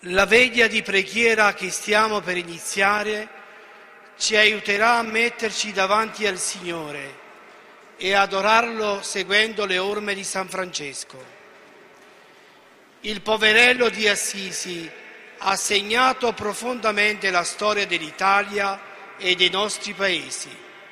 La veglia di preghiera che stiamo per iniziare ci aiuterà a metterci davanti al Signore e adorarlo seguendo le orme di San Francesco. Il poverello di Assisi ha segnato profondamente la storia dell'Italia e dei nostri paesi.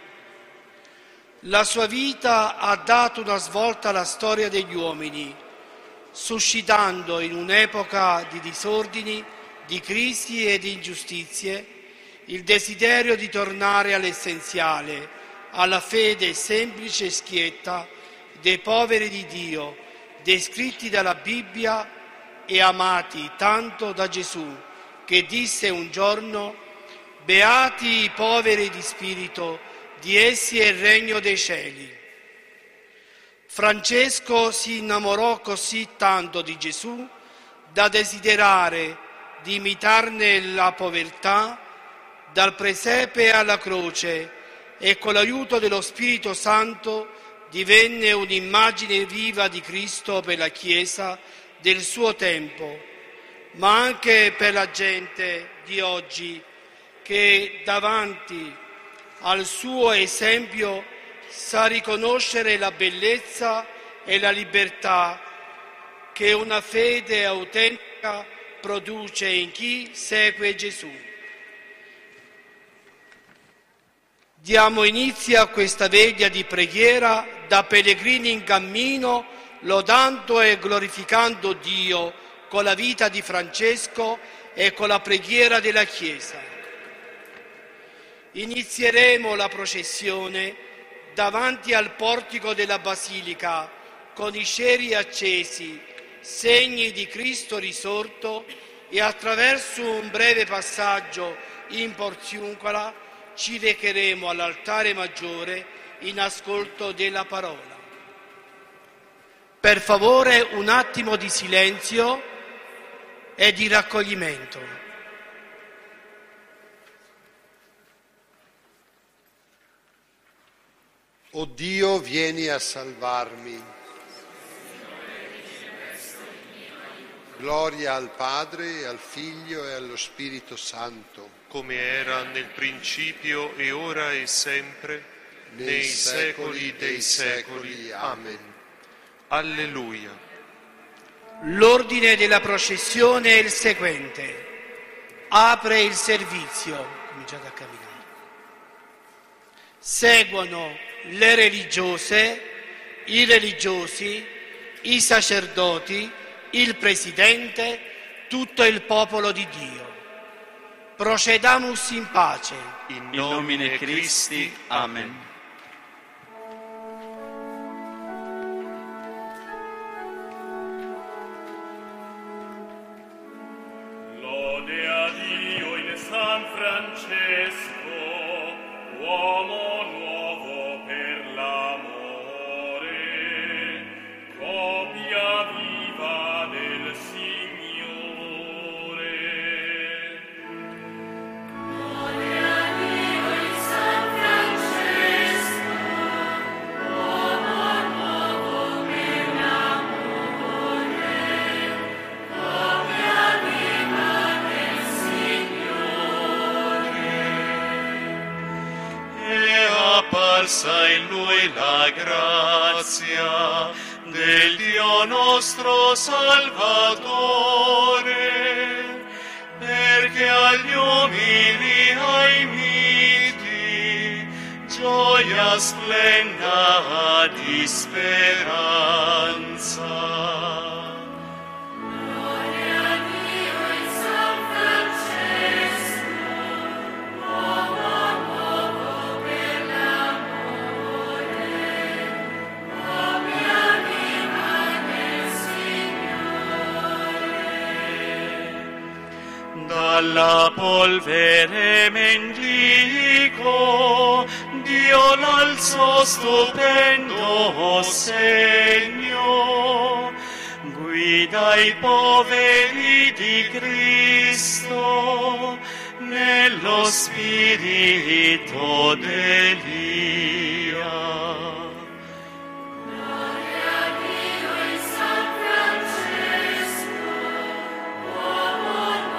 La sua vita ha dato una svolta alla storia degli uomini, suscitando in un'epoca di disordini, di crisi e di ingiustizie il desiderio di tornare all'essenziale, alla fede semplice e schietta dei poveri di Dio, descritti dalla Bibbia e amati tanto da Gesù, che disse un giorno: «Beati i poveri di spirito, di essi è il regno dei cieli». Francesco si innamorò così tanto di Gesù da desiderare di imitarne la povertà dal presepe alla croce e con l'aiuto dello Spirito Santo divenne un'immagine viva di Cristo per la Chiesa del suo tempo, ma anche per la gente di oggi che davanti al suo esempio sa riconoscere la bellezza e la libertà che una fede autentica produce in chi segue Gesù. Diamo inizio a questa veglia di preghiera da pellegrini in cammino, lodando e glorificando Dio con la vita di Francesco e con la preghiera della Chiesa. Inizieremo la processione davanti al portico della Basilica con i ceri accesi, segni di Cristo risorto, e attraverso un breve passaggio in porziuncola ci recheremo all'altare maggiore in ascolto della parola. Per favore un attimo di silenzio e di raccoglimento. O Dio, vieni a salvarmi. Gloria al Padre, al Figlio e allo Spirito Santo, come era nel principio e ora e sempre, nei secoli dei secoli. Amen. Alleluia. L'ordine della processione è il seguente. Apre il servizio. Cominciate a camminare. Seguono le religiose, i religiosi, i sacerdoti, il presidente, tutto il popolo di Dio. Procedamus in pace. In nomine Christi. Amen. Lode a Dio in San Francesco, uomo nuovo per l'amore, copia viva del Signore. Lode a Dio in San Francesco, uomo nuovo per l'amore, copia viva del Signore. È apparsa in lui la grazia del Dio nostro Salvatore, perché agli umili ai miti gioia splenda di speranza. Lode a Dio in San Francesco, uomo nuovo per l'amore, copia viva del Signore. Dalla polvere mendico Dio l'alzò stupendo segno, guida i poveri di Cristo nello spirito d'Elia. Lode a Dio in San Francesco, uomo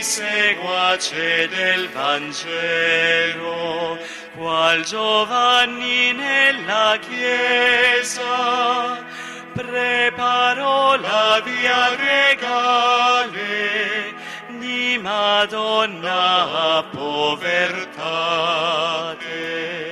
seguace del Vangelo, qual Giovanni nella Chiesa, preparò la via regale di Madonna povertate.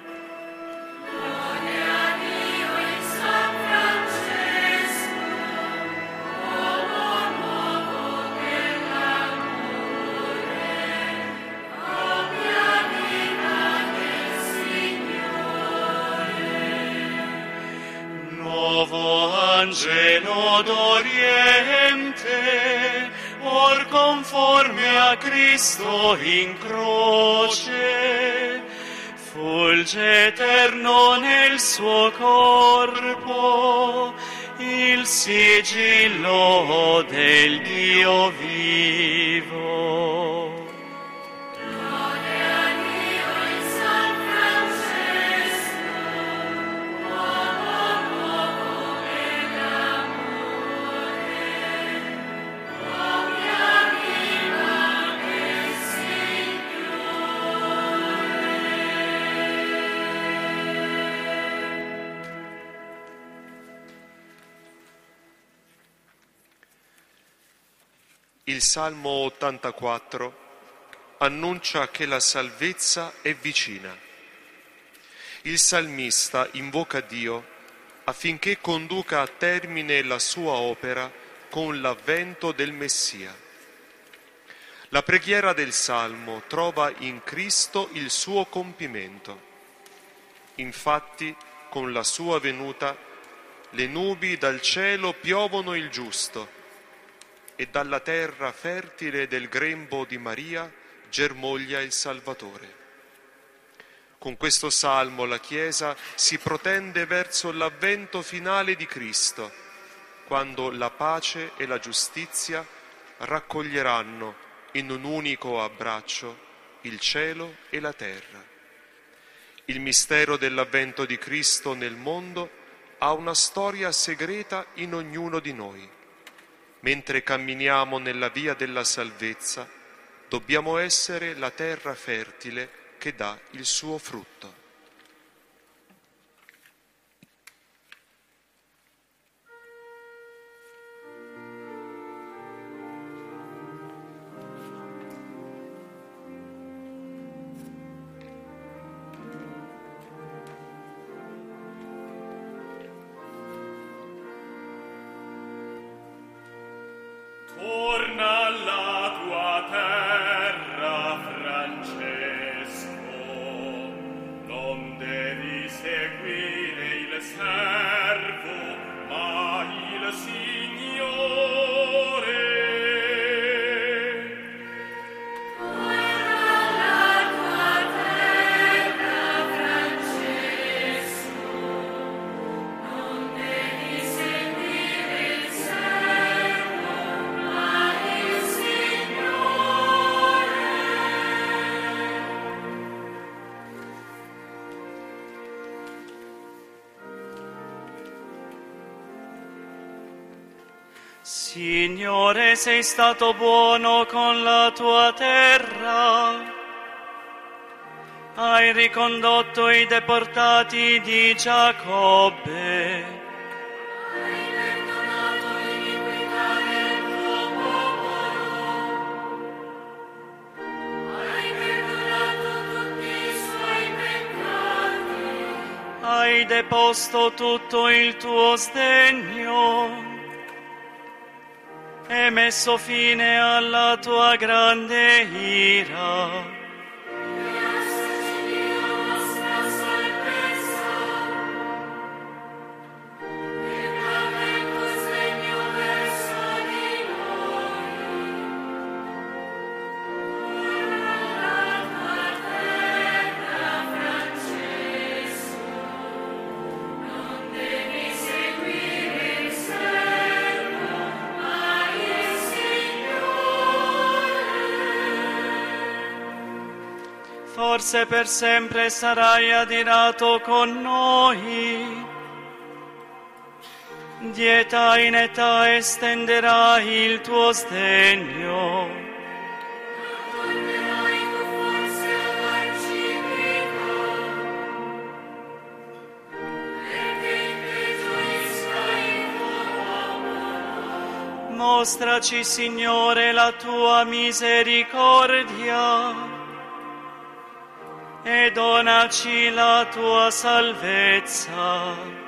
Nuovo angelo d'Oriente, or conforme a Cristo in croce, fulge eterno nel suo corpo, il sigillo del Dio vivo. Il Salmo 84 annuncia che la salvezza è vicina. Il salmista invoca Dio affinché conduca a termine la sua opera con l'avvento del Messia. La preghiera del Salmo trova in Cristo il suo compimento. Infatti, con la sua venuta, le nubi dal cielo piovono il giusto, e dalla terra fertile del grembo di Maria germoglia il Salvatore. Con questo salmo la Chiesa si protende verso l'avvento finale di Cristo, quando la pace e la giustizia raccoglieranno in un unico abbraccio il cielo e la terra. Il mistero dell'avvento di Cristo nel mondo ha una storia segreta in ognuno di noi. Mentre camminiamo nella via della salvezza, dobbiamo essere la terra fertile che dà il suo frutto. Torna alla tua terra, Francesco, non devi seguire il servo, ma il Signore. Torna alla tua terra, Francesco, non devi seguire il servo, ma il Signore. Signore, sei stato buono con la tua terra. Hai ricondotto i deportati di Giacobbe. Hai perdonato l'iniquità del tuo popolo. Hai perdonato tutti i suoi peccati. Hai deposto tutto il tuo sdegno e messo fine alla tua grande ira. E ha sancito nostra salvezza. E dava il tuo sdegno verso di noi. Torna alla tua terra, Francesco. Non devi seguire il servo, ma il Signore. Forse per sempre sarai adirato con noi. Di età in età estenderai il tuo sdegno Mostraci, Signore, la tua misericordia e donaci la tua salvezza.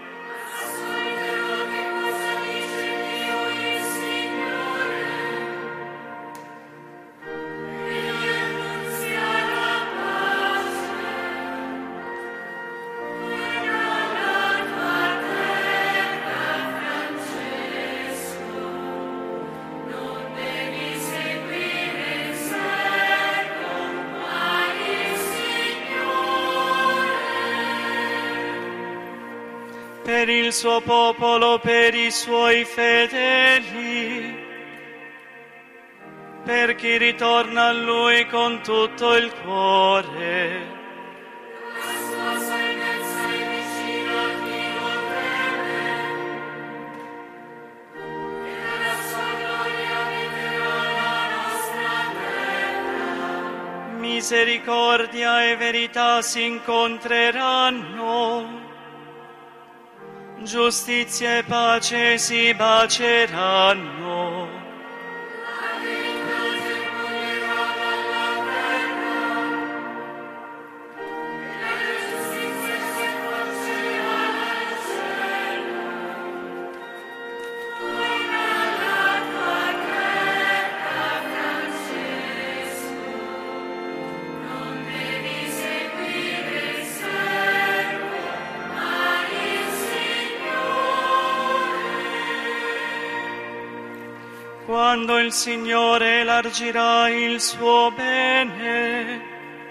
Per il suo popolo, per i suoi fedeli, per chi ritorna a Lui con tutto il cuore. La sua salvezza è vicina a chi lo teme, e nella sua gloria abiterà la nostra terra. Misericordia e verità si incontreranno, giustizia e pace si baceranno. La vita demolirà dalla terra, e la giustizia si forcerà dal cielo. Torna alla tua terra, Francesco, non devi seguire il servo, ma il Quando il Signore elargirà il suo bene,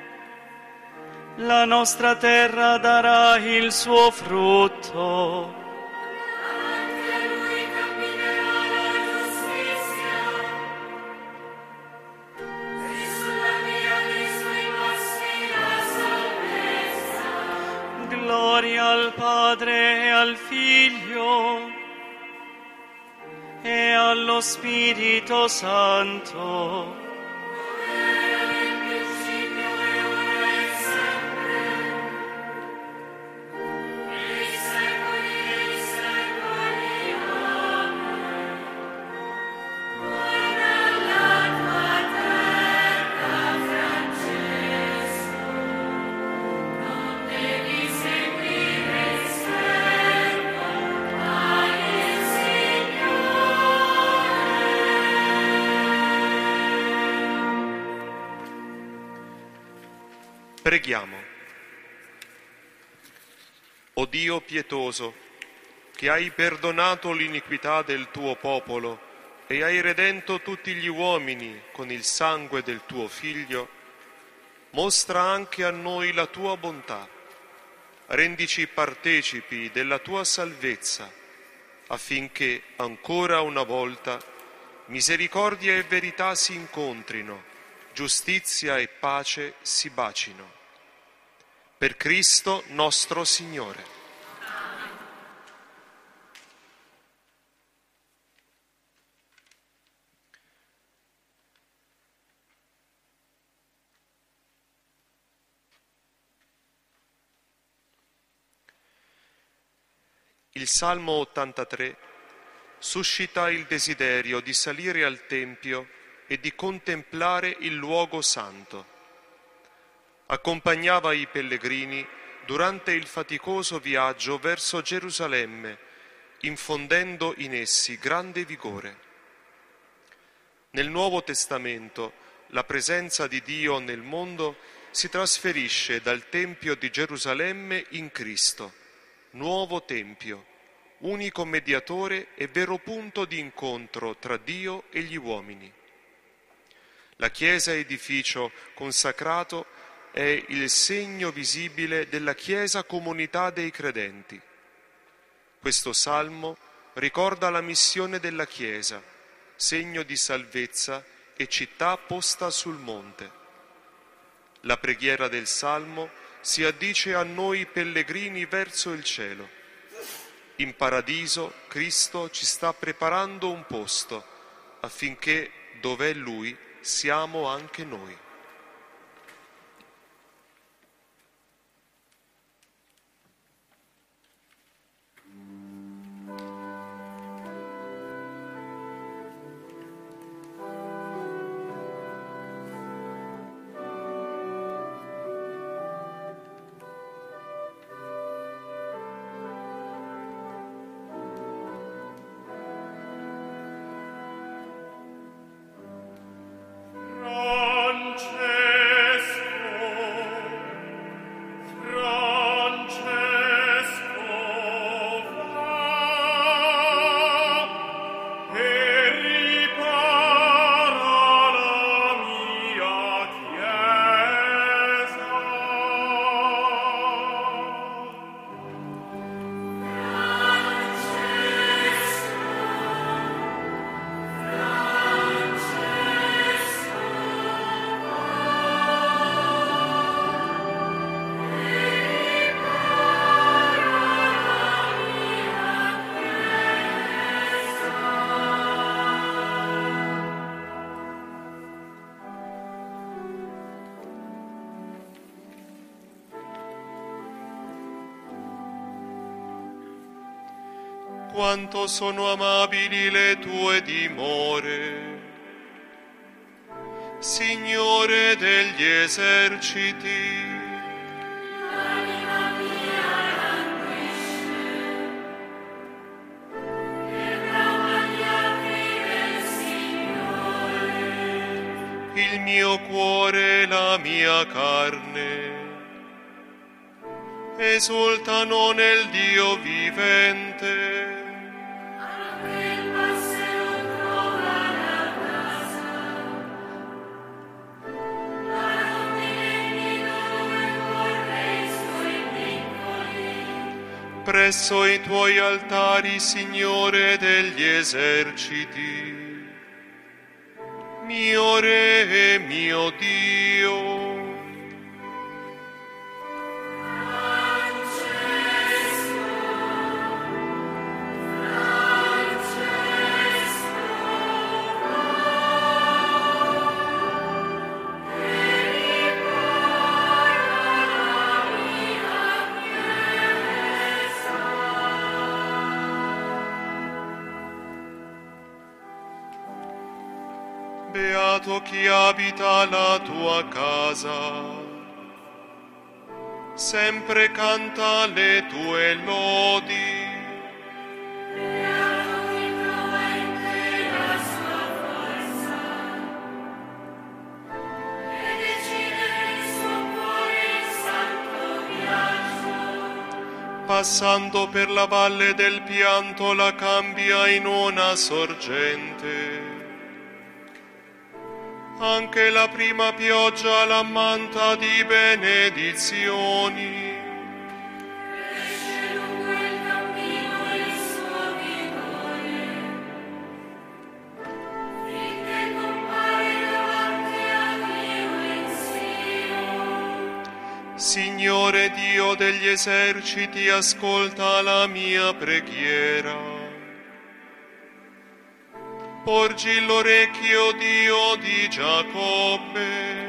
la nostra terra darà il suo frutto. Davanti a Lui camminerà la giustizia, e sulla via dei suoi passi la salvezza. Gloria al Padre e al Figlio e allo Spirito Santo, Era nel principio e ora e sempre, nei secoli dei secoli. Amen. Torna alla tua terra, Francesco, non devi seguire il servo, ma il Preghiamo. O Dio pietoso, che hai perdonato l'iniquità del tuo popolo e hai redento tutti gli uomini con il sangue del tuo Figlio, mostra anche a noi la tua bontà. Rendici partecipi della tua salvezza, affinché ancora una volta misericordia e verità si incontrino, giustizia e pace si bacino. Per Cristo nostro Signore. Il Salmo 83 suscita il desiderio di salire al Tempio e di contemplare il luogo santo. Accompagnava i pellegrini durante il faticoso viaggio verso Gerusalemme, infondendo in essi grande vigore. Nel Nuovo Testamento la presenza di Dio nel mondo si trasferisce dal Tempio di Gerusalemme in Cristo, nuovo Tempio, unico mediatore e vero punto di incontro tra Dio e gli uomini. La Chiesa edificio consacrato è il segno visibile della Chiesa comunità dei credenti. Questo salmo ricorda la missione della Chiesa, segno di salvezza e città posta sul monte. La preghiera del salmo si addice a noi pellegrini verso il cielo. In paradiso Cristo ci sta preparando un posto affinché dov'è Lui siamo anche noi. quanto sono amabili le tue dimore. Signore degli eserciti, Anima mia languisce, e brama di aprire il Signore. il mio cuore e la mia carne esultano nel Dio vivente. Anche il passero trova la casa, la rondine nido dove corre i suoi piccoli. Presso i tuoi altari, Signore degli eserciti, mio Re e mio Dio. Beato chi abita la tua casa, sempre canta le tue lodi. Beato chi trova in te la sua forza, e decide nel suo cuore il santo viaggio. Passando per la valle del pianto la cambia in una sorgente. Anche la prima pioggia l'ammanta di benedizioni. Cresce lungo il cammino il suo vigore, finché compare davanti a Dio in Sion. Signore Dio degli eserciti, ascolta la mia preghiera. Porgi l'orecchio, Dio di Giacobbe.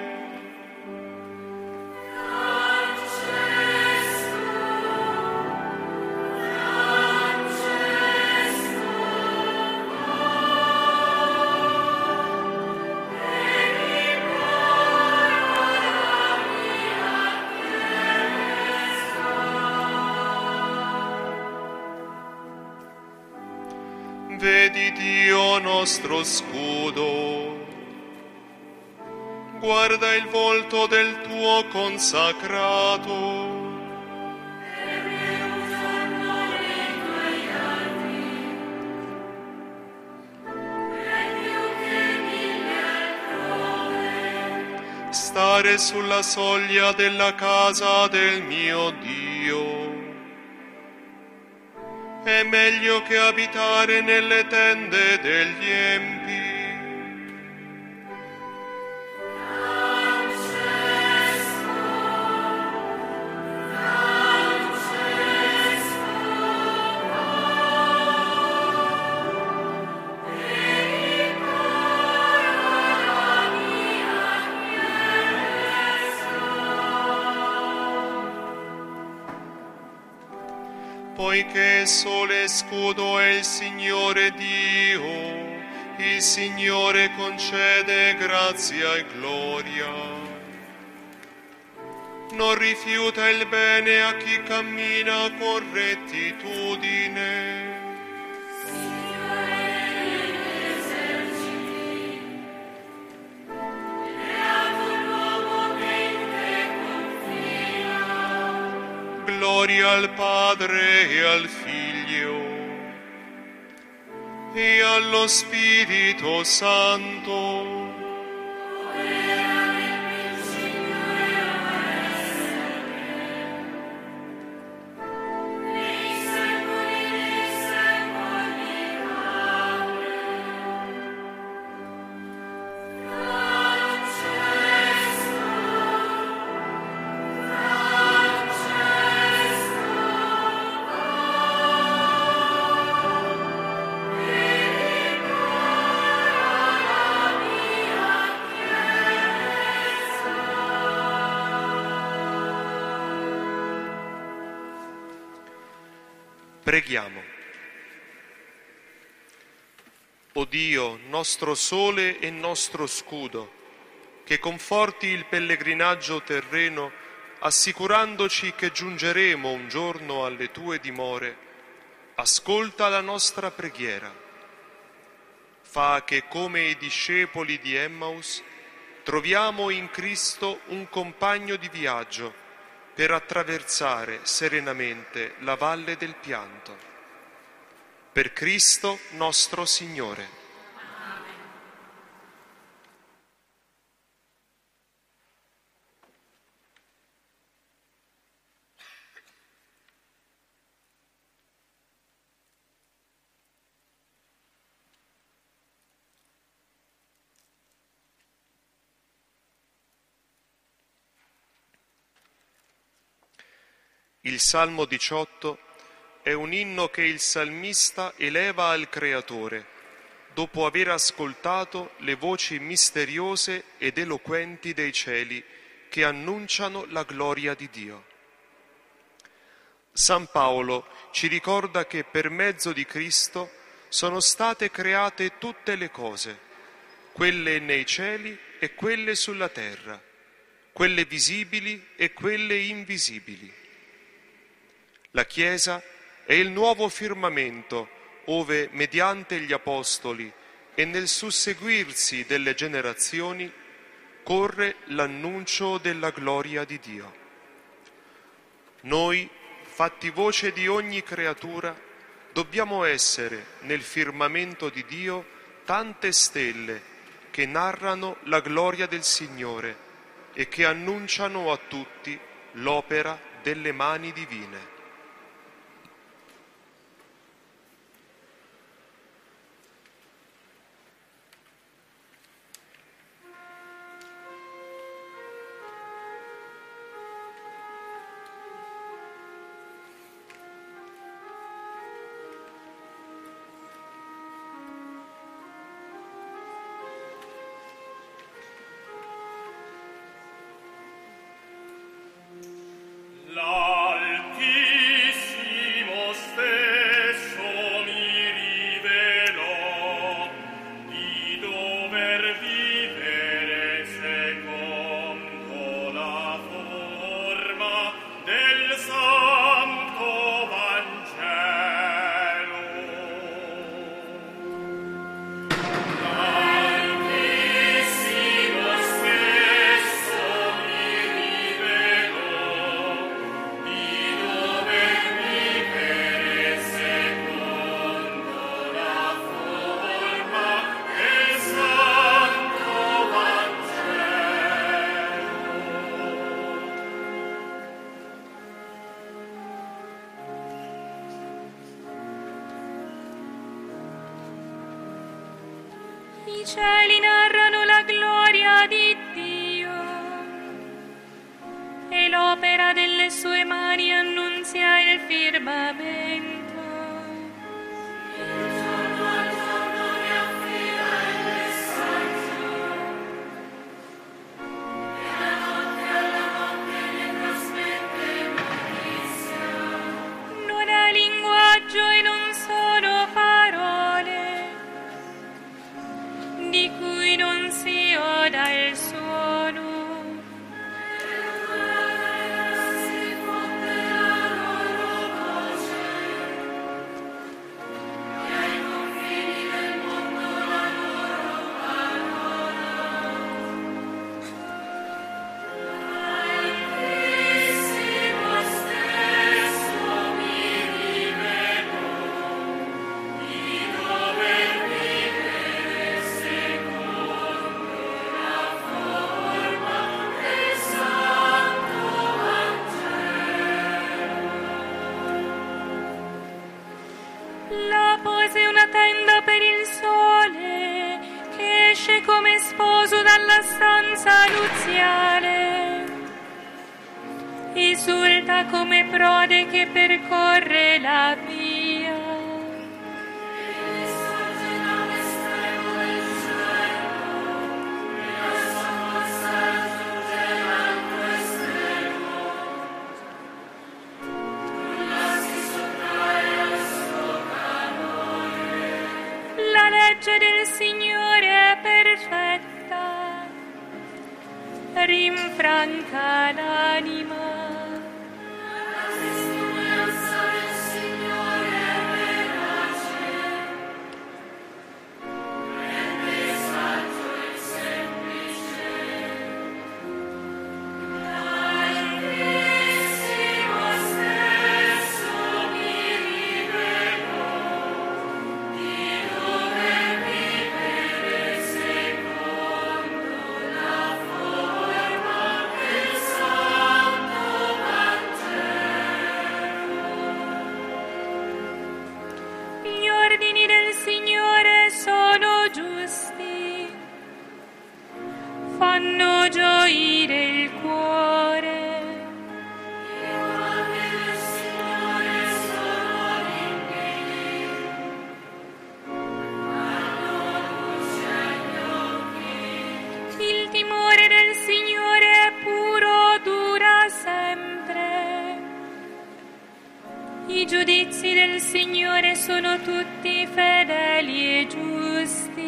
Vedi Dio nostro scudo, guarda il volto del tuo consacrato. Ebbe un giorno nei tuoi anni, e più che 1000 altrove. Stare sulla soglia della casa del mio Dio è meglio che abitare nelle tende degli empi. Poiché sole e scudo è il Signore Dio, il Signore concede grazia e gloria. Non rifiuta il bene a chi cammina con rettitudine. Gloria al Padre e al Figlio e allo Spirito Santo. Preghiamo. O Dio, nostro sole e nostro scudo, che conforti il pellegrinaggio terreno, assicurandoci che giungeremo un giorno alle tue dimore, ascolta la nostra preghiera. Fa che, come i discepoli di Emmaus, troviamo in Cristo un compagno di viaggio per attraversare serenamente la valle del pianto. Per Cristo nostro Signore. Il Salmo 18 è un inno che il salmista eleva al Creatore, dopo aver ascoltato le voci misteriose ed eloquenti dei cieli che annunciano la gloria di Dio. San Paolo ci ricorda che per mezzo di Cristo sono state create tutte le cose, quelle nei cieli e quelle sulla terra, quelle visibili e quelle invisibili. La Chiesa è il nuovo firmamento ove, mediante gli Apostoli e nel susseguirsi delle generazioni, corre l'annuncio della gloria di Dio. Noi, fatti voce di ogni creatura, dobbiamo essere nel firmamento di Dio tante stelle che narrano la gloria del Signore e che annunciano a tutti l'opera delle mani divine. L'Altissimo stesso mi rivelò di dover vivere secondo la forma del Santo Vangelo. L'Altissimo stesso mi rivelò di dover vivere secondo la forma del Santo I cieli narrano la gloria di Dio e l'opera delle sue mani annunzia il firmamento. Il giorno al giorno mi affida il messaggio e la notte alla notte ne trasmette notizia. Non ha linguaggio e non sono parole di cui non si oda il suono. Si fonde la loro voce e ai confini del mondo la loro parola. L'Altissimo stesso mi rivelò di dover vivere secondo la forma del Santo Vangelo. La pose una tenda per il sole che esce come sposo dalla stanza nuziale. Esulta come prode che percorre la via. E sorge da un estremo del cielo e la sua forza raggiunge l'altro estremo. Nulla si sottrae al suo calore. La legge legge del Signore è perfetta, rinfranca l'anima. Fanno gioire il cuore. Il timore del Signore è puro, dura sempre. I giudizi del Signore sono tutti fedeli e giusti.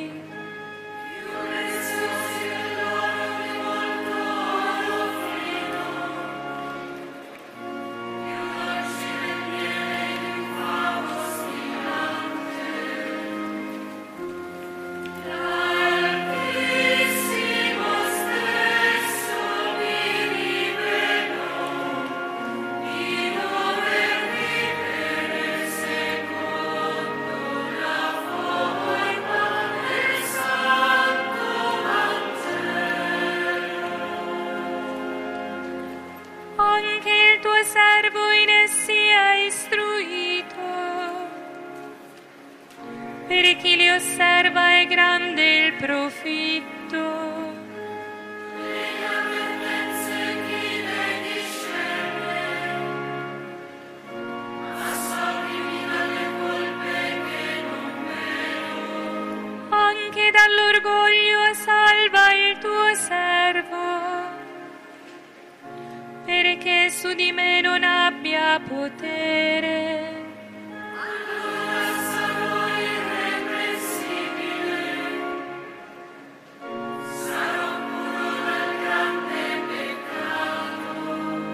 Anche il tuo servo in essi è istruito, per chi li osserva è grande il profitto. Anche dall'orgoglio salva il tuo servo, perché su di me non abbia potere. Sarò irreprensibile, sarò puro dal grande peccato.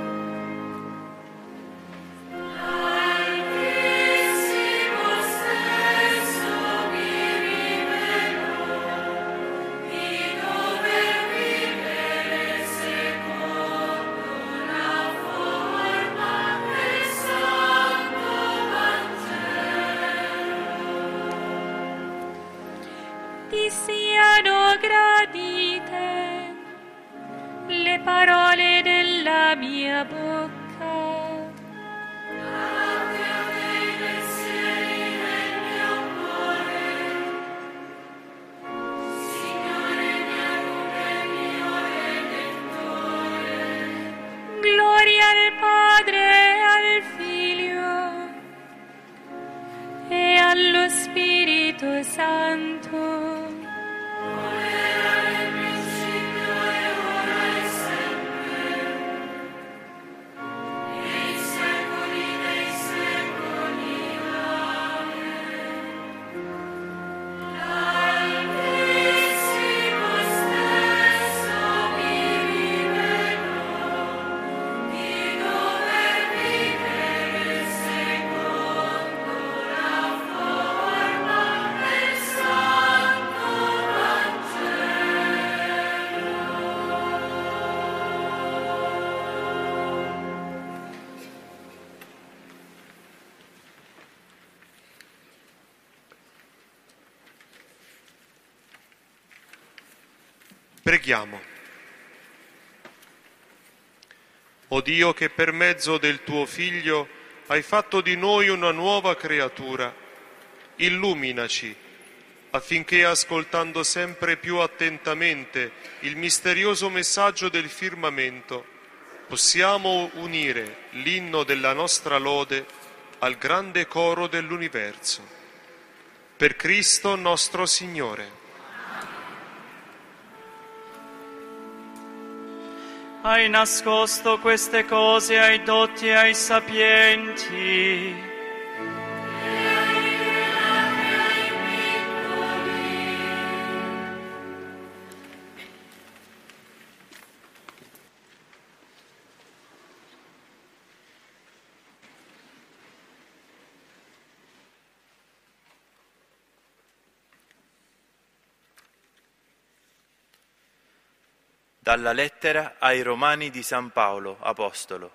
L'Altissimo stesso mi rivelò di dover vivere secondo la forma del Santo Vangelo. Ti siano gradite le parole della mia bocca. Gloria al Padre e al Figlio e allo Spirito Santo. Preghiamo. O Dio, che per mezzo del tuo Figlio hai fatto di noi una nuova creatura, illuminaci affinché, ascoltando sempre più attentamente il misterioso messaggio del firmamento, possiamo unire l'inno della nostra lode al grande coro dell'universo. Per Cristo nostro Signore. Hai nascosto queste cose ai dotti e ai sapienti. Dalla lettera ai Romani di San Paolo, Apostolo.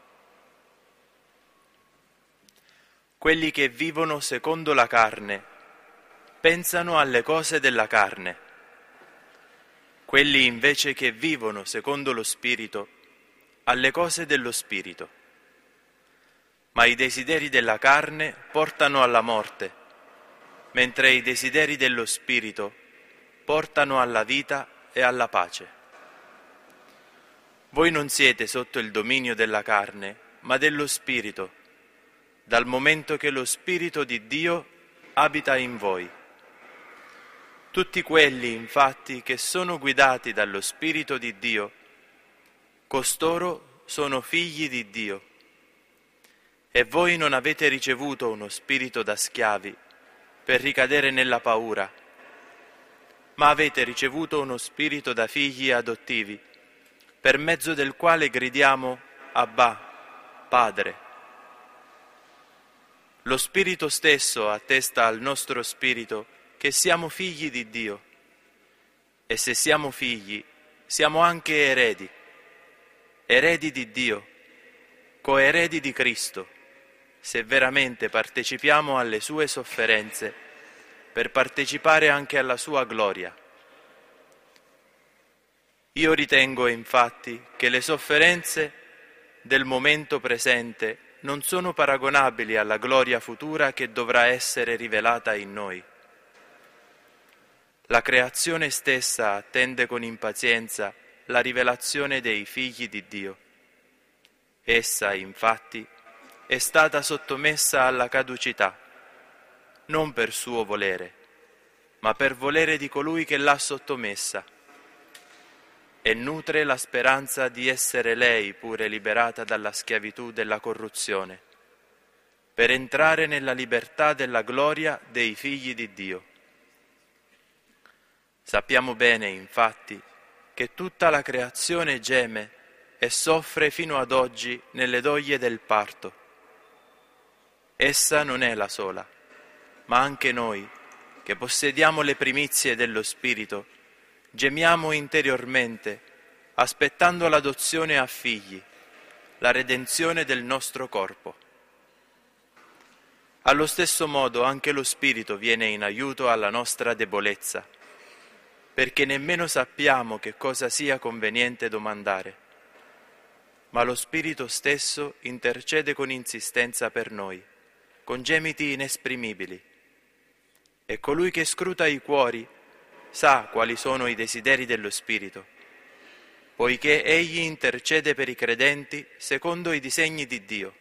Quelli che vivono secondo la carne pensano alle cose della carne. Quelli invece che vivono secondo lo Spirito, alle cose dello Spirito. Ma i desideri della carne portano alla morte, mentre i desideri dello Spirito portano alla vita e alla pace. Voi non siete sotto il dominio della carne, ma dello Spirito, dal momento che lo Spirito di Dio abita in voi. Tutti quelli, infatti, che sono guidati dallo Spirito di Dio, costoro sono figli di Dio. E voi non avete ricevuto uno spirito da schiavi per ricadere nella paura, ma avete ricevuto uno spirito da figli adottivi, per mezzo del quale gridiamo Abbà, Padre. Lo Spirito stesso attesta al nostro spirito che siamo figli di Dio. E se siamo figli, siamo anche eredi, eredi di Dio, coeredi di Cristo, se veramente partecipiamo alle sue sofferenze, per partecipare anche alla sua gloria. Io ritengo infatti che le sofferenze del momento presente non sono paragonabili alla gloria futura che dovrà essere rivelata in noi. La creazione stessa attende con impazienza la rivelazione dei figli di Dio. Essa, infatti, è stata sottomessa alla caducità, non per suo volere, ma per volere di colui che l'ha sottomessa, e nutre la speranza di essere lei pure liberata dalla schiavitù della corruzione, per entrare nella libertà della gloria dei figli di Dio. Sappiamo bene, infatti, che tutta la creazione geme e soffre fino ad oggi nelle doglie del parto. Essa non è la sola, ma anche noi, che possediamo le primizie dello Spirito, gemiamo interiormente, aspettando l'adozione a figli, la redenzione del nostro corpo. Allo stesso modo anche lo Spirito viene in aiuto alla nostra debolezza, perché nemmeno sappiamo che cosa sia conveniente domandare, ma lo Spirito stesso intercede con insistenza per noi, con gemiti inesprimibili. E colui che scruta i cuori sa quali sono i desideri dello Spirito, poiché egli intercede per i credenti secondo i disegni di Dio.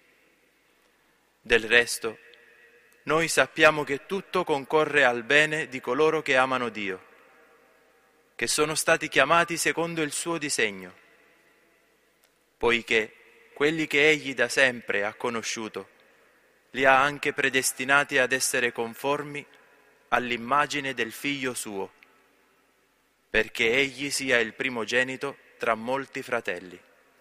Del resto, noi sappiamo che tutto concorre al bene di coloro che amano Dio, che sono stati chiamati secondo il suo disegno, poiché quelli che egli da sempre ha conosciuto li ha anche predestinati ad essere conformi all'immagine del Figlio suo, perché egli sia il primogenito tra molti fratelli.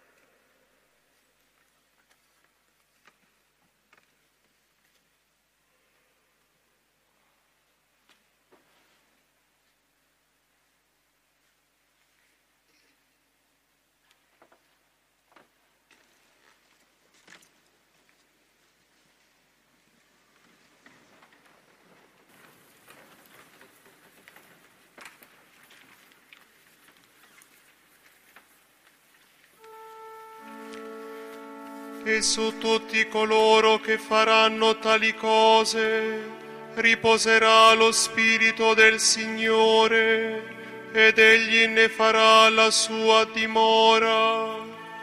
E su tutti coloro che faranno tali cose riposerà lo Spirito del Signore, ed egli ne farà la sua dimora.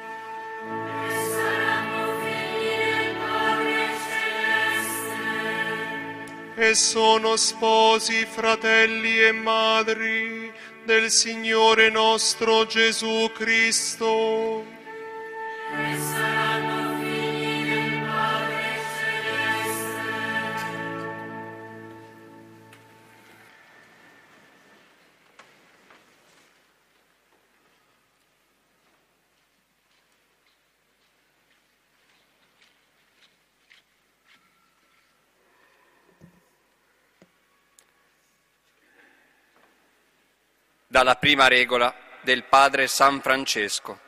E sono sposi, fratelli e madri del Signore nostro Gesù Cristo. Dalla prima regola del Padre San Francesco.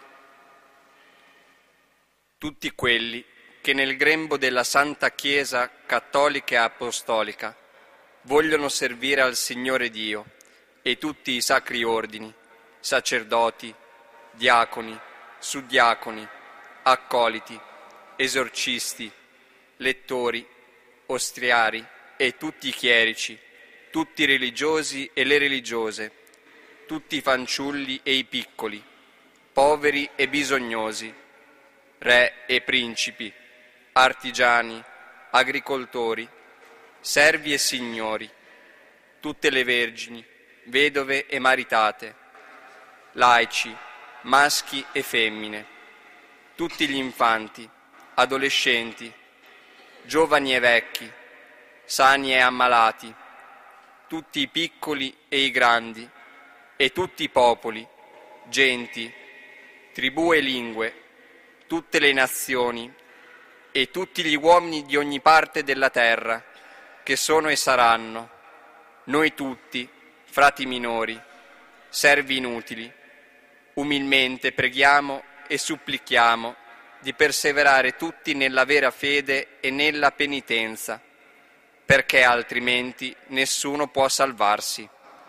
Tutti quelli che nel grembo della Santa Chiesa cattolica e apostolica vogliono servire al Signore Dio e tutti i sacri ordini, sacerdoti, diaconi, suddiaconi, accoliti, esorcisti, lettori, ostriari e tutti i chierici, tutti i religiosi e le religiose, tutti i fanciulli e i piccoli, poveri e bisognosi, re e principi, artigiani, agricoltori, servi e signori, tutte le vergini, vedove e maritate, laici, maschi e femmine, tutti gli infanti, adolescenti, giovani e vecchi, sani e ammalati, tutti i piccoli e i grandi, e tutti i popoli, genti, tribù e lingue, tutte le nazioni, e tutti gli uomini di ogni parte della terra, che sono e saranno, noi tutti, frati minori, servi inutili, umilmente preghiamo e supplichiamo di perseverare tutti nella vera fede e nella penitenza, perché altrimenti nessuno può salvarsi.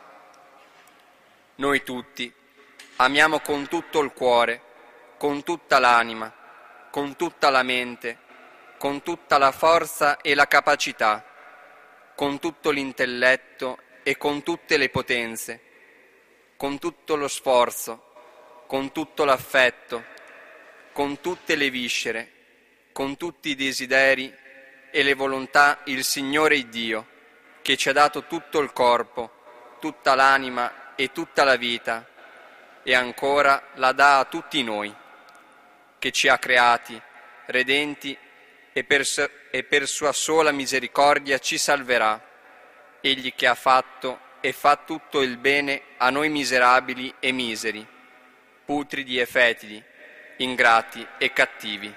Noi tutti amiamo con tutto il cuore, con tutta l'anima, con tutta la mente, con tutta la forza e la capacità, con tutto l'intelletto e con tutte le potenze, con tutto lo sforzo, con tutto l'affetto, con tutte le viscere, con tutti i desideri e le volontà il Signore Dio, che ci ha dato tutto il corpo, tutta l'anima e tutta la vita, e ancora la dà a tutti noi, che ci ha creati, redenti, e per sua sola misericordia ci salverà, egli che ha fatto e fa tutto il bene a noi miserabili e miseri, putridi e fetidi, ingrati e cattivi.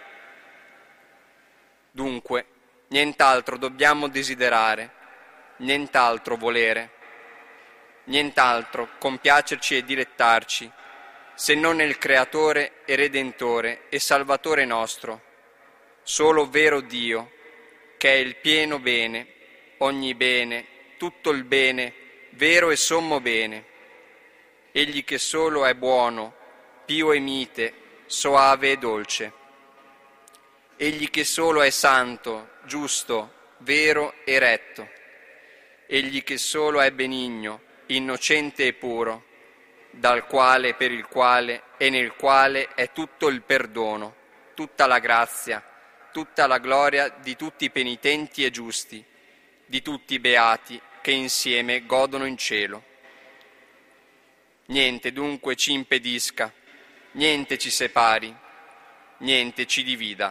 Dunque, nient'altro dobbiamo desiderare, nient'altro volere, nient'altro compiacerci e dilettarci, se non nel Creatore e Redentore e Salvatore nostro, solo vero Dio, che è il pieno bene, ogni bene, tutto il bene, vero e sommo bene. Egli che solo è buono, pio e mite, soave e dolce. Egli che solo è santo, giusto, vero e retto. Egli che solo è benigno, innocente e puro, dal quale, per il quale e nel quale è tutto il perdono, tutta la grazia, tutta la gloria di tutti i penitenti e giusti, di tutti i beati che insieme godono in cielo. Niente dunque ci impedisca, niente ci separi, niente ci divida.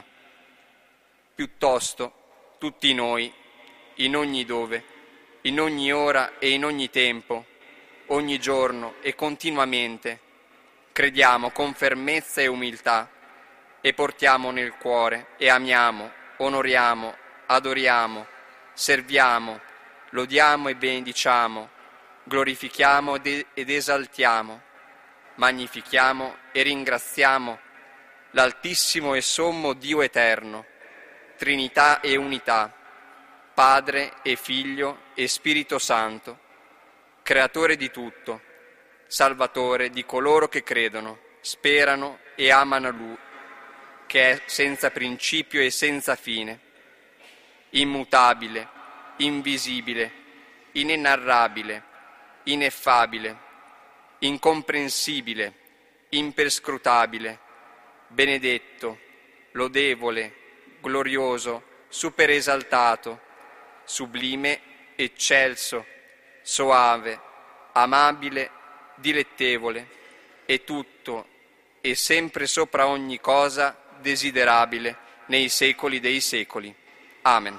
Piuttosto tutti noi, in ogni dove, in ogni ora e in ogni tempo, ogni giorno e continuamente, crediamo con fermezza e umiltà e portiamo nel cuore e amiamo, onoriamo, adoriamo, serviamo, lodiamo e benediciamo, glorifichiamo ed esaltiamo, magnifichiamo e ringraziamo l'Altissimo e Sommo Dio Eterno, Trinità e Unità, Padre e Figlio e Spirito Santo, Creatore di tutto, Salvatore di coloro che credono, sperano e amano Lui, che è senza principio e senza fine, immutabile, invisibile, inenarrabile, ineffabile, incomprensibile, imperscrutabile, benedetto, lodevole, glorioso, superesaltato, sublime, eccelso, soave, amabile, dilettevole, e tutto e sempre sopra ogni cosa desiderabile nei secoli dei secoli. Amen.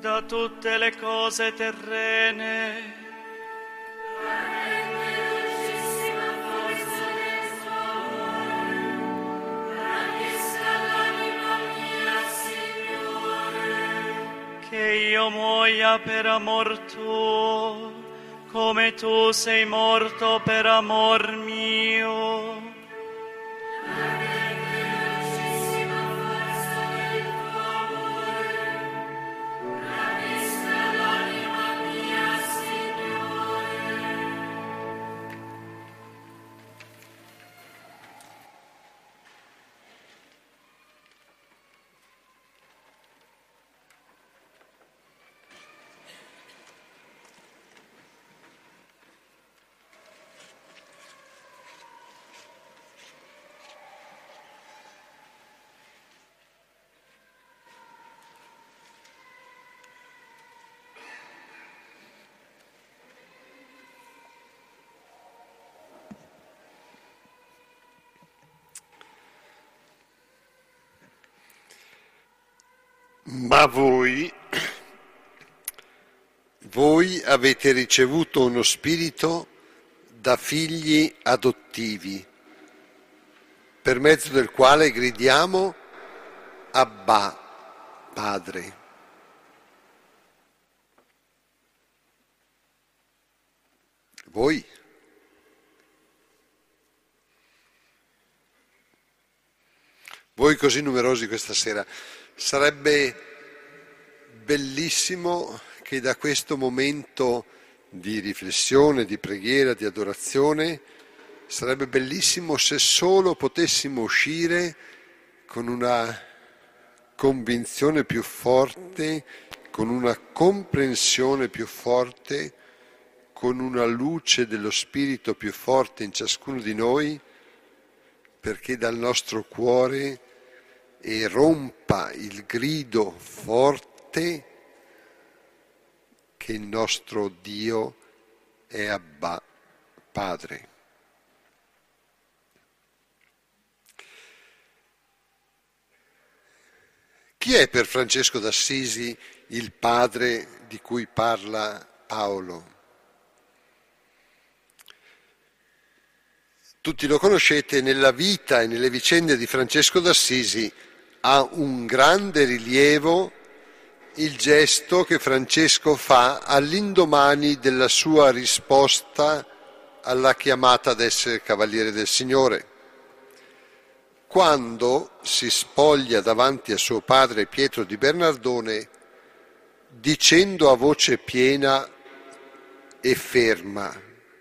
da tutte le cose terrene. Che io muoia per amor tuo, come tu sei morto per amor mio. Ma voi avete ricevuto uno spirito da figli adottivi, per mezzo del quale gridiamo Abba, Padre. Voi così numerosi questa sera. Sarebbe bellissimo che da questo momento di riflessione, di preghiera, di adorazione, sarebbe bellissimo se solo potessimo uscire con una convinzione più forte, con una comprensione più forte, con una luce dello Spirito più forte in ciascuno di noi, perché dal nostro cuore rompa il grido forte che il nostro Dio è Abba, Padre. Chi è per Francesco d'Assisi il padre di cui parla Paolo? Tutti lo conoscete, nella vita e nelle vicende di Francesco d'Assisi ha un grande rilievo il gesto che Francesco fa all'indomani della sua risposta alla chiamata ad essere Cavaliere del Signore. Quando si spoglia davanti a suo padre Pietro di Bernardone, dicendo a voce piena e ferma: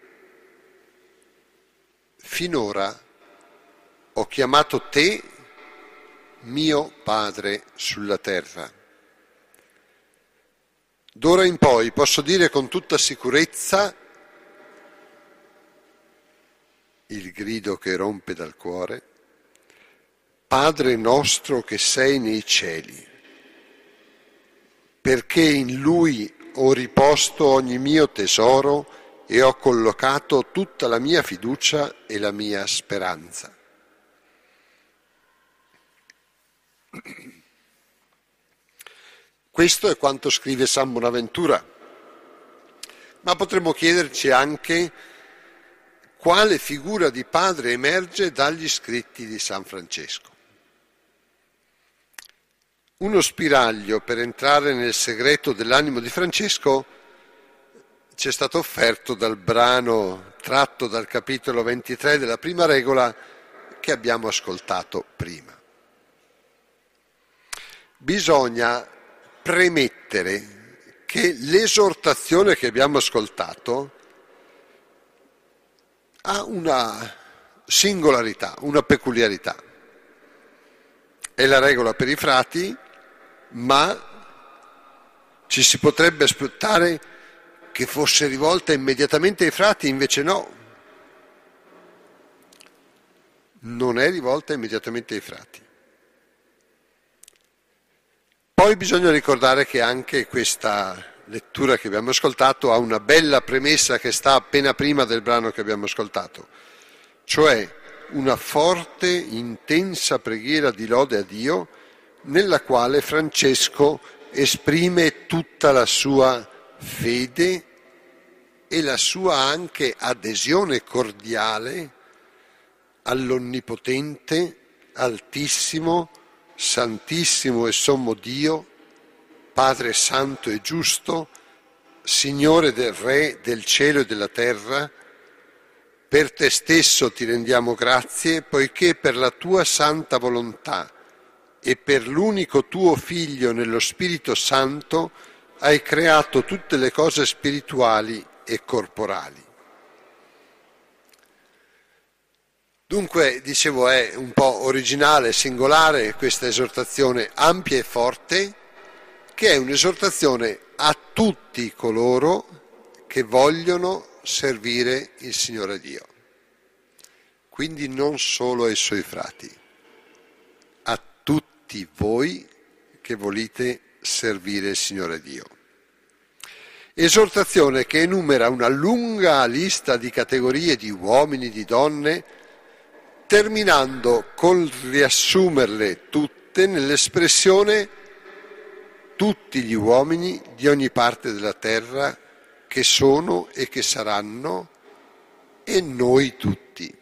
finora ho chiamato te mio Padre sulla terra. D'ora in poi posso dire con tutta sicurezza, il grido che rompe dal cuore: Padre nostro che sei nei cieli, perché in Lui ho riposto ogni mio tesoro e ho collocato tutta la mia fiducia e la mia speranza. Questo è quanto scrive San Bonaventura, ma potremmo chiederci anche quale figura di padre emerge dagli scritti di San Francesco. Uno spiraglio per entrare nel segreto dell'animo di Francesco ci è stato offerto dal brano tratto dal capitolo 23 della prima regola che abbiamo ascoltato prima. Bisogna premettere che l'esortazione che abbiamo ascoltato ha una singolarità, una peculiarità. È la regola per i frati, ma ci si potrebbe aspettare che fosse rivolta immediatamente ai frati, invece no. Non è rivolta immediatamente ai frati. Poi bisogna ricordare che anche questa lettura che abbiamo ascoltato ha una bella premessa che sta appena prima del brano che abbiamo ascoltato, cioè una forte, intensa preghiera di lode a Dio nella quale Francesco esprime tutta la sua fede e la sua anche adesione cordiale all'Onnipotente, Altissimo, Santissimo e Sommo Dio, Padre Santo e Giusto, Signore del Re del cielo e della terra. Per te stesso ti rendiamo grazie, poiché per la tua santa volontà e per l'unico tuo Figlio nello Spirito Santo hai creato tutte le cose spirituali e corporali. Dunque, dicevo, è un po' originale, singolare questa esortazione ampia e forte, che è un'esortazione a tutti coloro che vogliono servire il Signore Dio. Quindi non solo ai Suoi frati, a tutti voi che volete servire il Signore Dio. Esortazione che enumera una lunga lista di categorie di uomini, di donne, terminando col riassumerle tutte nell'espressione tutti gli uomini di ogni parte della terra che sono e che saranno, e noi tutti.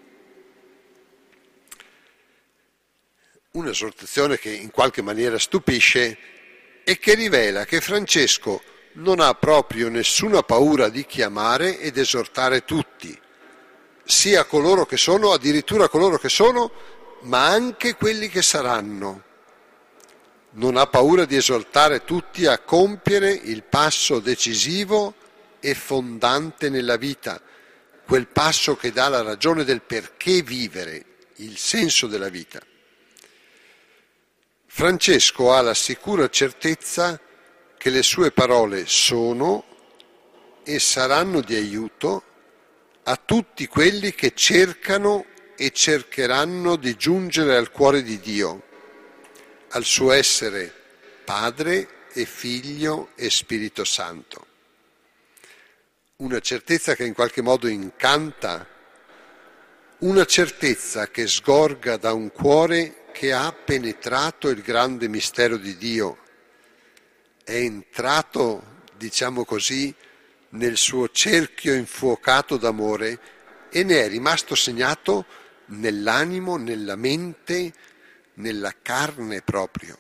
Un'esortazione che in qualche maniera stupisce e che rivela che Francesco non ha proprio nessuna paura di chiamare ed esortare tutti, sia coloro che sono, addirittura coloro che sono, ma anche quelli che saranno. Non ha paura di esortare tutti a compiere il passo decisivo e fondante nella vita, quel passo che dà la ragione del perché vivere, il senso della vita. Francesco ha la sicura certezza che le sue parole sono e saranno di aiuto a tutti quelli che cercano e cercheranno di giungere al cuore di Dio, al suo essere Padre e Figlio e Spirito Santo. Una certezza che in qualche modo incanta, una certezza che sgorga da un cuore che ha penetrato il grande mistero di Dio, è entrato, diciamo così, nel suo cerchio infuocato d'amore e ne è rimasto segnato nell'animo, nella mente, nella carne proprio.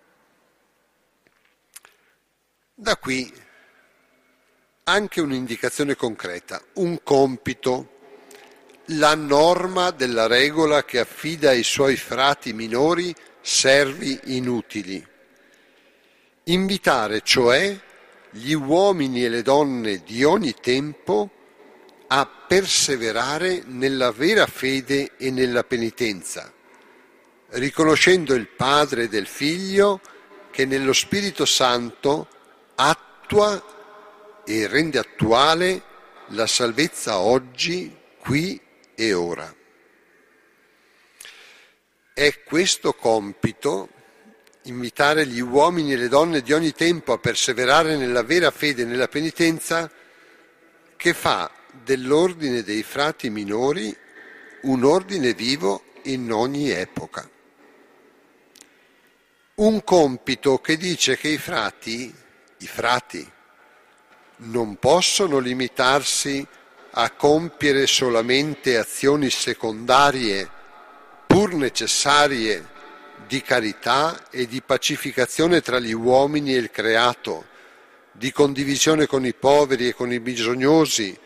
Da qui anche un'indicazione concreta, un compito, la norma della regola che affida ai suoi frati minori servi inutili. Invitare, cioè, gli uomini e le donne di ogni tempo a perseverare nella vera fede e nella penitenza, riconoscendo il Padre del Figlio che nello Spirito Santo attua e rende attuale la salvezza oggi, qui e ora. È questo compito, invitare gli uomini e le donne di ogni tempo a perseverare nella vera fede e nella penitenza, che fa dell'ordine dei frati minori un ordine vivo in ogni epoca. Un compito che dice che i frati non possono limitarsi a compiere solamente azioni secondarie, pur necessarie, di carità e di pacificazione tra gli uomini e il creato, di condivisione con i poveri e con i bisognosi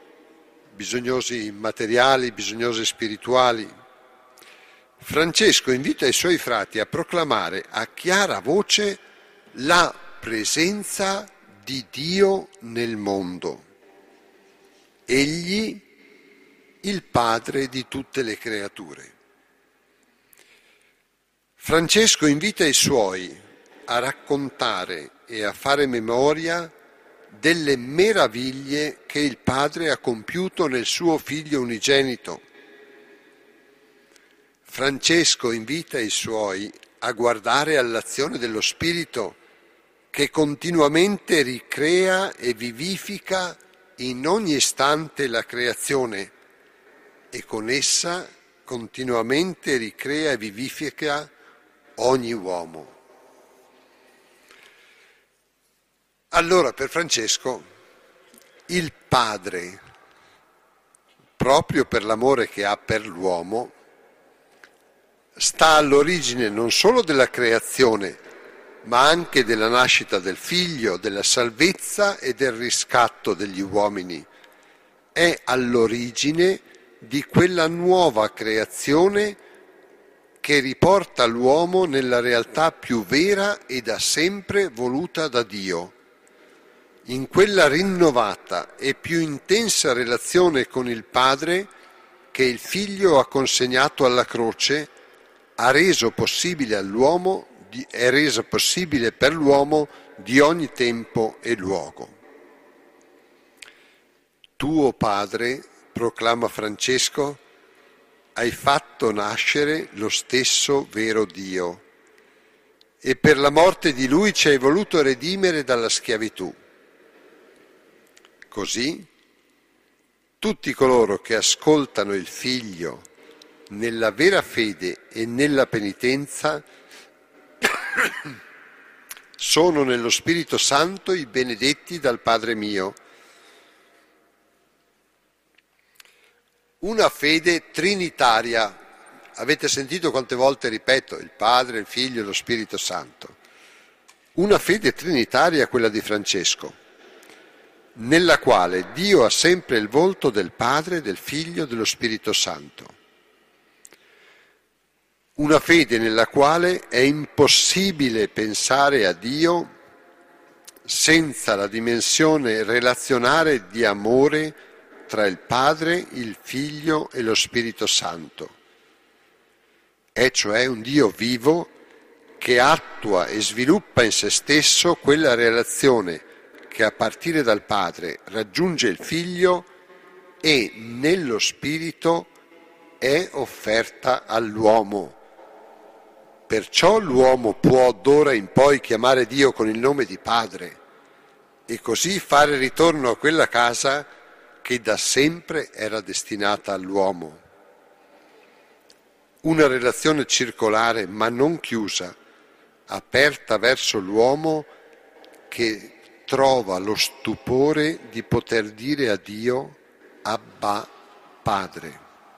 materiali, bisognosi spirituali. Francesco invita i suoi frati a proclamare a chiara voce la presenza di Dio nel mondo. Egli, il Padre di tutte le creature. Francesco invita i suoi a raccontare e a fare memoria delle meraviglie che il Padre ha compiuto nel suo Figlio unigenito. Francesco invita i suoi a guardare all'azione dello Spirito che continuamente ricrea e vivifica in ogni istante la creazione e con essa continuamente ricrea e vivifica ogni uomo. Allora per Francesco il Padre, proprio per l'amore che ha per l'uomo, sta all'origine non solo della creazione, ma anche della nascita del Figlio, della salvezza e del riscatto degli uomini. È all'origine di quella nuova creazione che riporta l'uomo nella realtà più vera e da sempre voluta da Dio. In quella rinnovata e più intensa relazione con il Padre che il Figlio ha consegnato alla croce, è resa possibile per l'uomo di ogni tempo e luogo. Tuo Padre, proclama Francesco, hai fatto nascere lo stesso vero Dio e per la morte di Lui ci hai voluto redimere dalla schiavitù. Così tutti coloro che ascoltano il Figlio nella vera fede e nella penitenza sono nello Spirito Santo i benedetti dal Padre mio. Una fede trinitaria. Avete sentito quante volte ripeto il Padre, il Figlio e lo Spirito Santo. Una fede trinitaria quella di Francesco, nella quale Dio ha sempre il volto del Padre, del Figlio e dello Spirito Santo. Una fede nella quale è impossibile pensare a Dio senza la dimensione relazionale di amore tra il Padre, il Figlio e lo Spirito Santo. È cioè un Dio vivo che attua e sviluppa in se stesso quella relazione che a partire dal Padre raggiunge il Figlio e nello Spirito è offerta all'uomo. Perciò l'uomo può d'ora in poi chiamare Dio con il nome di Padre e così fare ritorno a quella casa che da sempre era destinata all'uomo. Una relazione circolare ma non chiusa, aperta verso l'uomo che trova lo stupore di poter dire a Dio Abba Padre.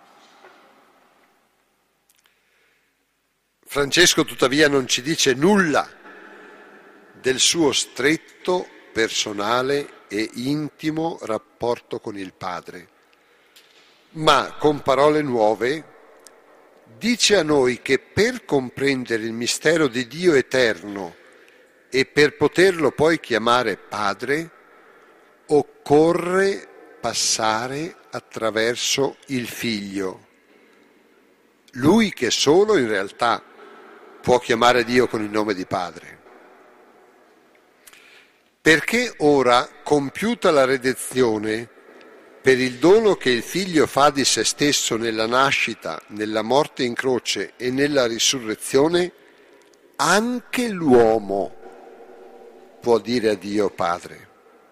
Francesco tuttavia non ci dice nulla del suo stretto, personale e intimo rapporto con il Padre, ma con parole nuove dice a noi che per comprendere il mistero di Dio eterno e per poterlo poi chiamare Padre, occorre passare attraverso il Figlio. Lui che solo in realtà può chiamare Dio con il nome di Padre. Perché ora, compiuta la redenzione, per il dono che il Figlio fa di se stesso nella nascita, nella morte in croce e nella risurrezione, anche l'uomo può dire a Dio Padre.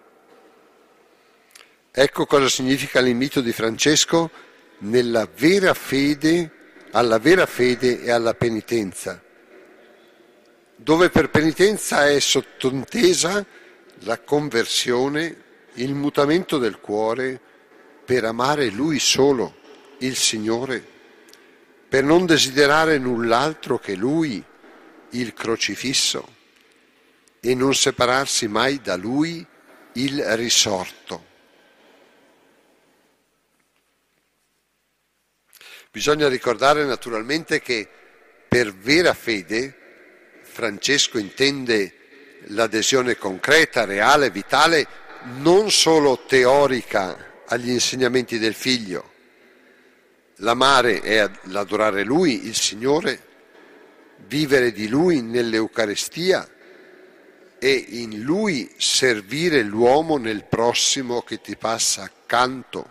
Ecco cosa significa l'invito di Francesco alla vera fede e alla penitenza, dove per penitenza è sottintesa la conversione, il mutamento del cuore per amare Lui solo, il Signore, per non desiderare null'altro che Lui, il crocifisso, e non separarsi mai da Lui, il risorto. Bisogna ricordare naturalmente che per vera fede Francesco intende l'adesione concreta, reale, vitale, non solo teorica agli insegnamenti del Figlio. L'amare è l'adorare Lui, il Signore, vivere di Lui nell'Eucaristia e in Lui servire l'uomo nel prossimo che ti passa accanto.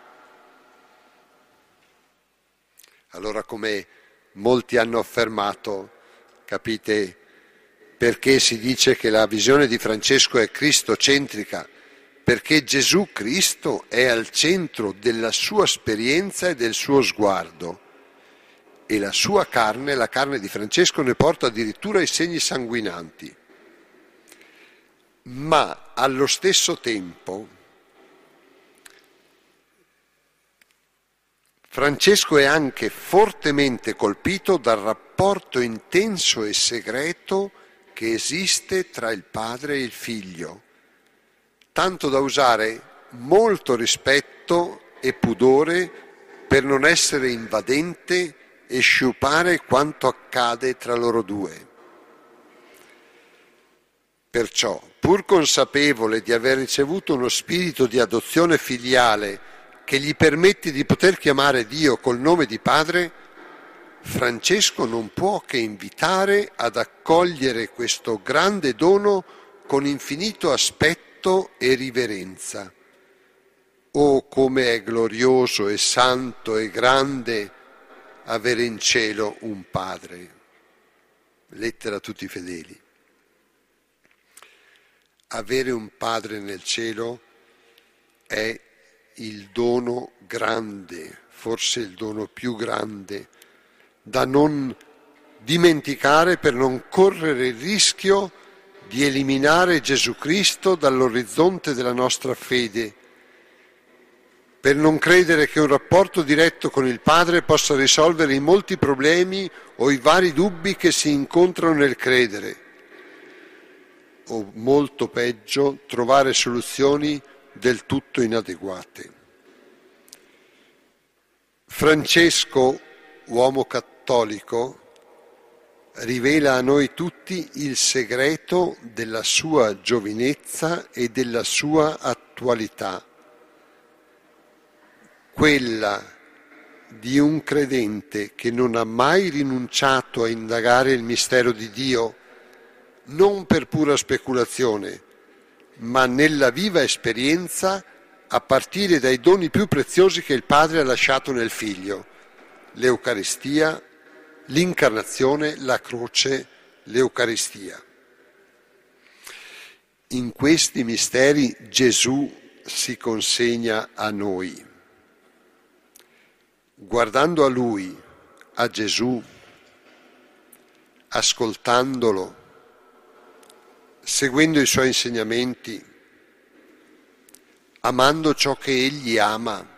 Allora, come molti hanno affermato, capite perché si dice che la visione di Francesco è cristocentrica? Perché Gesù Cristo è al centro della sua esperienza e del suo sguardo e la sua carne, la carne di Francesco, ne porta addirittura i segni sanguinanti. ma allo stesso tempo Francesco è anche fortemente colpito dal rapporto intenso e segreto che esiste tra il padre e il figlio, tanto da usare molto rispetto e pudore per non essere invadente e sciupare quanto accade tra loro due. Perciò, pur consapevole di aver ricevuto uno spirito di adozione filiale che gli permette di poter chiamare Dio col nome di Padre, Francesco non può che invitare ad accogliere questo grande dono con infinito aspetto e riverenza. Oh, come è glorioso e santo e grande avere in cielo un Padre. Lettera a tutti i fedeli. Avere un Padre nel cielo è il dono grande, forse il dono più grande, da non dimenticare per non correre il rischio di eliminare Gesù Cristo dall'orizzonte della nostra fede, per non credere che un rapporto diretto con il Padre possa risolvere i molti problemi o i vari dubbi che si incontrano nel credere, o molto peggio, trovare soluzioni del tutto inadeguate. Francesco, uomo cattolico, rivela a noi tutti il segreto della sua giovinezza e della sua attualità, quella di un credente che non ha mai rinunciato a indagare il mistero di Dio, non per pura speculazione, ma nella viva esperienza a partire dai doni più preziosi che il Padre ha lasciato nel Figlio, l'Eucaristia, l'incarnazione, la croce, l'Eucaristia. In questi misteri Gesù si consegna a noi. Guardando a Lui, a Gesù, ascoltandolo, seguendo i Suoi insegnamenti, amando ciò che Egli ama,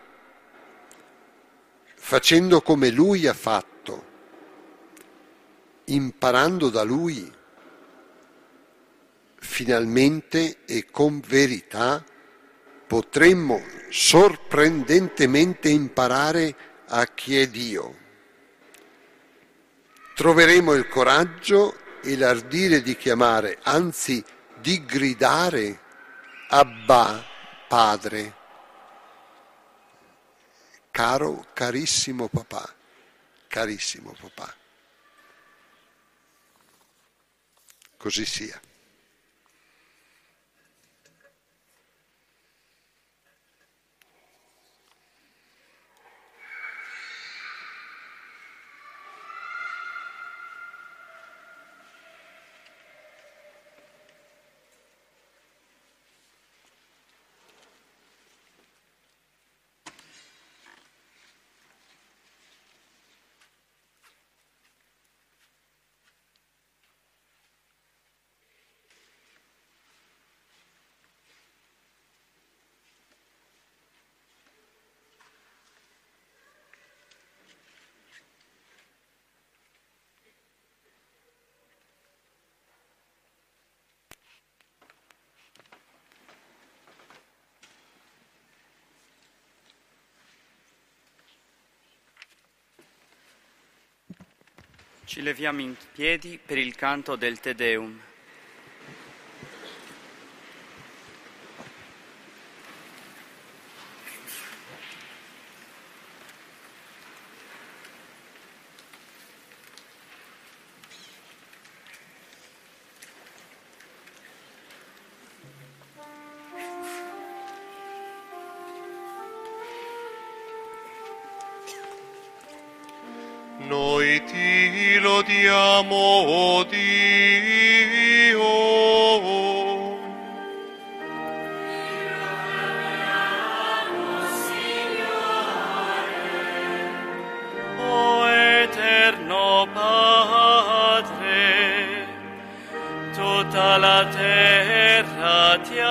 facendo come Lui ha fatto, imparando da Lui, finalmente e con verità potremmo sorprendentemente imparare a chi è Dio. Troveremo il coraggio e l'ardire di chiamare, anzi di gridare, Abba, Padre. Caro, carissimo papà, carissimo papà. Così sia. Ci leviamo in piedi per il canto del Te Deum. Noi ti lodiamo, o Dio. O eterno Padre, tutta la terra ti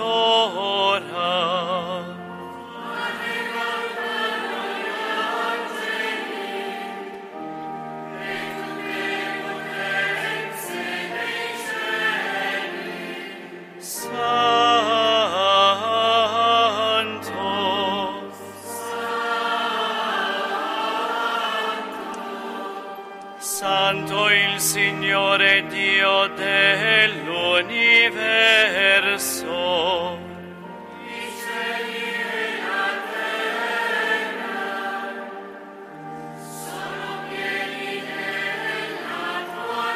adora. Santo il Signore Dio dell'universo. I cieli e la terra sono pieni della tua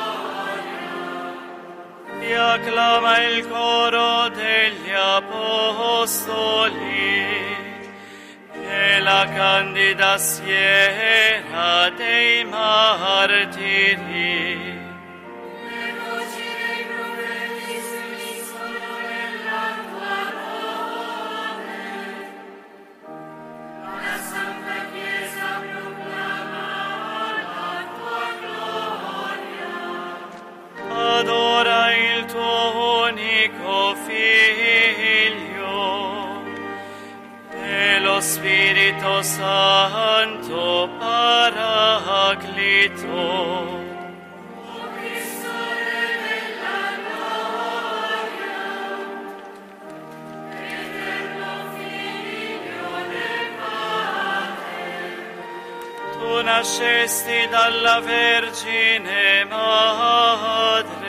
gloria. E acclama il coro degli apostoli e la candida schiera dei martiri. Le voci dei profeti si uniscono nella tua lode. La Santa Chiesa proclama la tua gloria. Adora il tuo unico Figlio e lo Spirito Santo Paraclito. O Cristo della gloria, eterno Figlio del Padre. Tu nascesti dalla Vergine Madre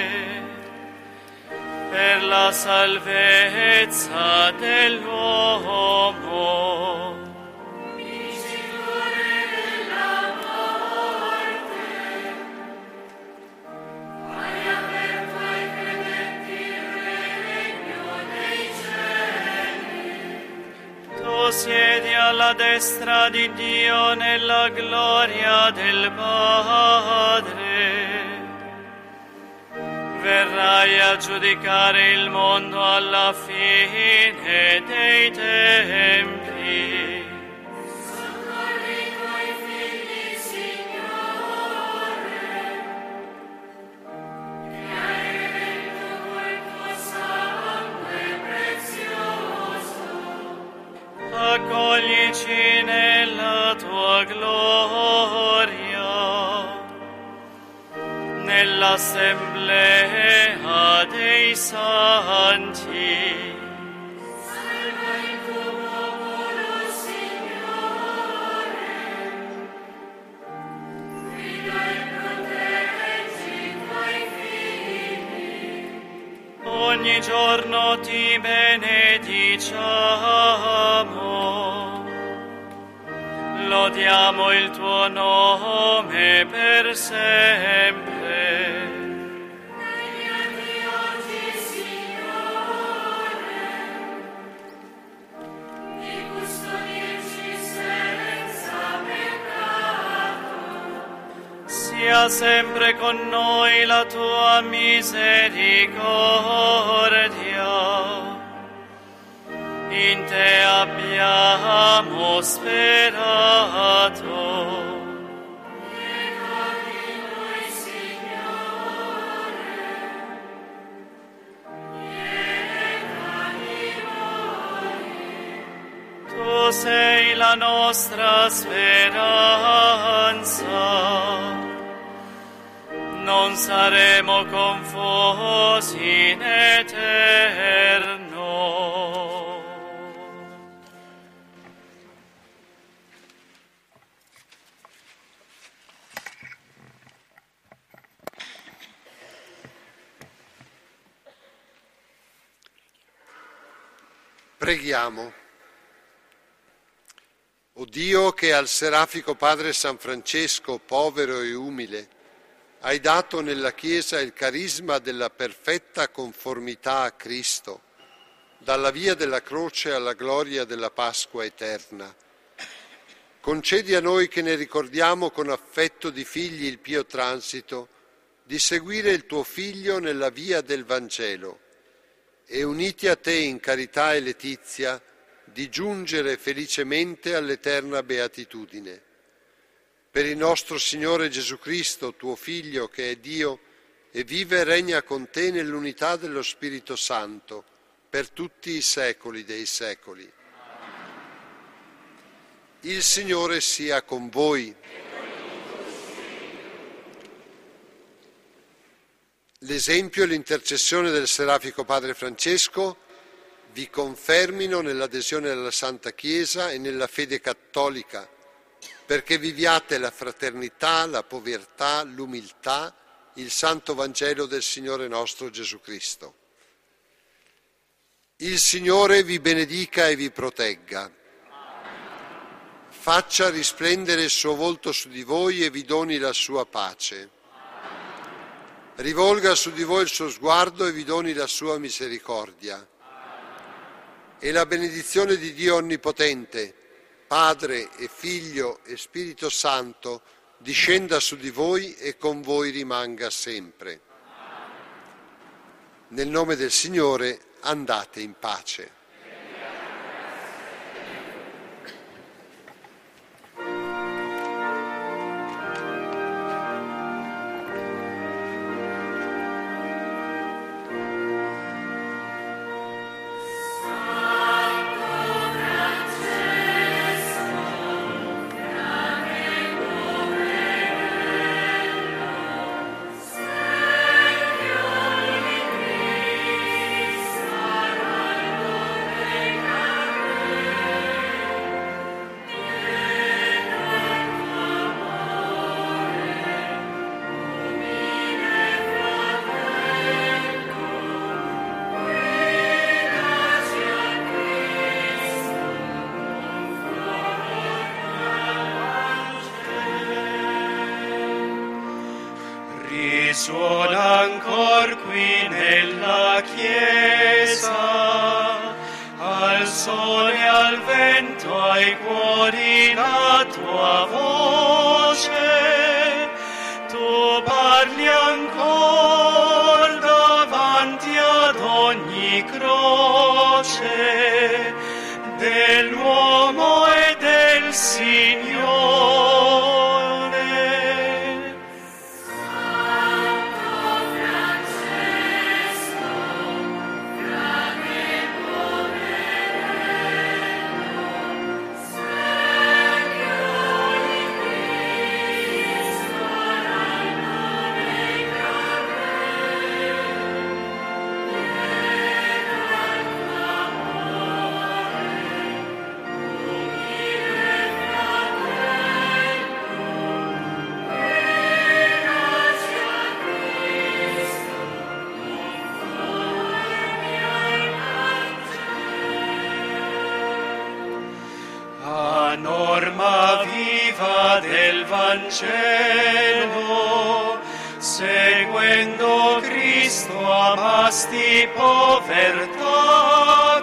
per la salvezza dell'uomo. Vincitore della morte, hai aperto ai credenti il regno dei cieli. Tu siedi alla destra di Dio nella gloria del Padre. Verrai a giudicare il mondo alla fine dei tempi. Soccorri i tuoi figli, Signore, che hai redento col tuo sangue prezioso. Accoglici nella tua gloria, nell'assemblea dei santi. Salva il tuo popolo, Signore, guida e proteggi i tuoi figli. Ogni giorno ti benediciamo, lodiamo il tuo nome per sempre. Degnati oggi, Signore, di custodirci senza peccato. Sia sempre con noi la tua misericordia. In te abbiamo sperato. Pietà di noi, Signore, pietà di noi. Tu sei la nostra speranza. Non saremo confusi in eterno. Preghiamo. O Dio, che al serafico padre San Francesco, povero e umile, hai dato nella Chiesa il carisma della perfetta conformità a Cristo, dalla via della croce alla gloria della Pasqua eterna. Concedi a noi che ne ricordiamo con affetto di figli il pio transito, di seguire il tuo Figlio nella via del Vangelo e uniti a te in carità e letizia, di giungere felicemente all'eterna beatitudine. Per il nostro Signore Gesù Cristo, tuo Figlio, che è Dio e vive e regna con te nell'unità dello Spirito Santo, per tutti i secoli dei secoli. Il Signore sia con voi. L'esempio e l'intercessione del Serafico Padre Francesco vi confermino nell'adesione alla Santa Chiesa e nella fede cattolica, perché viviate la fraternità, la povertà, l'umiltà, il Santo Vangelo del Signore nostro Gesù Cristo. Il Signore vi benedica e vi protegga. Faccia risplendere il suo volto su di voi e vi doni la sua pace. Rivolga su di voi il suo sguardo e vi doni la sua misericordia. E la benedizione di Dio Onnipotente, Padre e Figlio e Spirito Santo, discenda su di voi e con voi rimanga sempre. Nel nome del Signore andate in pace. Risuona ancor qui nella Chiesa, al sole e al vento, ai cuori la tua voce. Tu parli ancor davanti ad ogni croce dell'uomo e del Signore. Norma viva del Vangelo, seguendo Cristo amasti povertà